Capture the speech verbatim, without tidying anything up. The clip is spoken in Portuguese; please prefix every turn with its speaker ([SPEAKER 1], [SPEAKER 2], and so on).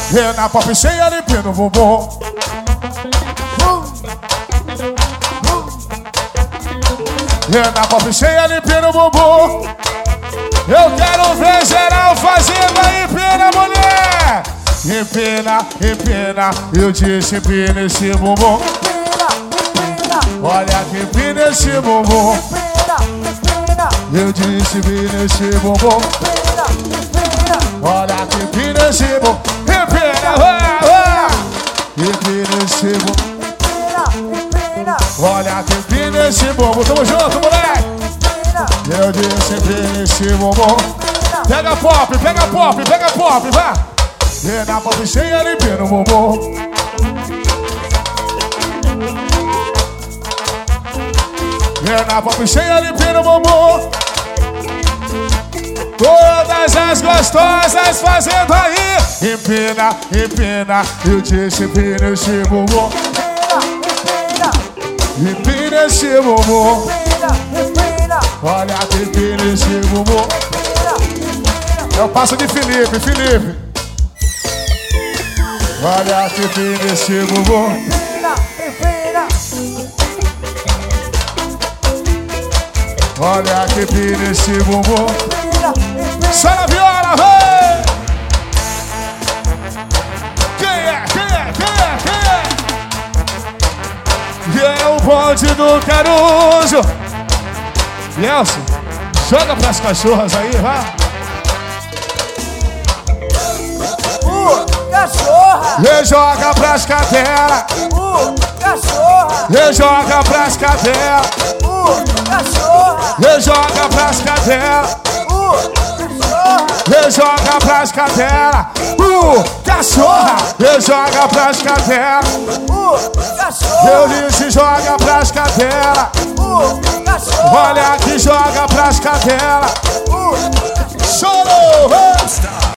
[SPEAKER 1] E na pop cheia limpando o bumbum. E na pop cheia limpando o bumbum. Eu quero ver geral fazendo aí, empina, mulher. Empina, empina, eu disse empina esse bumbum. Olha que empina esse bumbum. Eu disse empina esse bumbum. Olha que empina esse bumbum. Empina, vai, vai. Empina esse bumbum. Olha que empina esse bumbum. Tamo junto, moleque. Eu disse empina esse bumbum. Pega pop, pega pop, pega pop, vai. E na pop cheia limpando o bumbum. E na pop cheia limpando o bumbum. Todas as gostosas fazendo aí. Empina, empina, eu disse empina esse bumbum. Empina esse bumbum. Olha que empina esse bumbum. É o passo de Felipe, Felipe. Olha que empina esse bumbum. Olha que empina esse bumbum. Só na viola, vai! Quem é? Quem é? Quem é? Quem é? E é o bonde do Caruso. Nelson, joga pras cachorras aí, vai.
[SPEAKER 2] Uh, cachorra.
[SPEAKER 1] E joga pras cadelas.
[SPEAKER 2] Uh, cachorra.
[SPEAKER 1] E joga pras cadelas.
[SPEAKER 2] Uh, cachorra.
[SPEAKER 1] E joga pras cadelas. E joga pras cadelas. Uh, cachorra. E joga pras cadelas.
[SPEAKER 2] Uh, cachorra.
[SPEAKER 1] Eu disse joga pras cadelas.
[SPEAKER 2] Uh, cachorra.
[SPEAKER 1] Olha que joga pras cadelas.
[SPEAKER 2] Uh,
[SPEAKER 1] Chorou!